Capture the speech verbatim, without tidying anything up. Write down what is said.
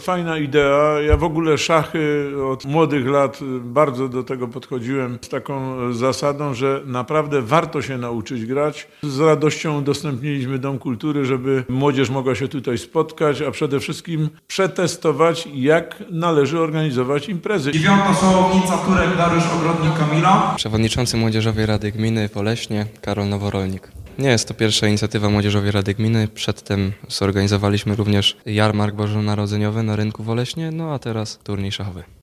Fajna idea. Ja w ogóle szachy od młodych lat bardzo do tego podchodziłem z taką zasadą, że naprawdę warto się nauczyć grać. Z radością udostępniliśmy Dom Kultury, żeby młodzież mogła się tutaj spotkać, a przede wszystkim przetestować, jak należy organizować imprezy. Dziewiąta Sołownica, Turek, Dariusz, Ogrodnik, Kamila. Przewodniczący Młodzieżowej Rady Gminy Woleśnie, Karol Noworolnik. Nie jest to pierwsza inicjatywa Młodzieżowej Rady Gminy. Przedtem zorganizowaliśmy również jarmark bożonarodzeniowy na rynku w Woleśnie, no a teraz turniej szachowy.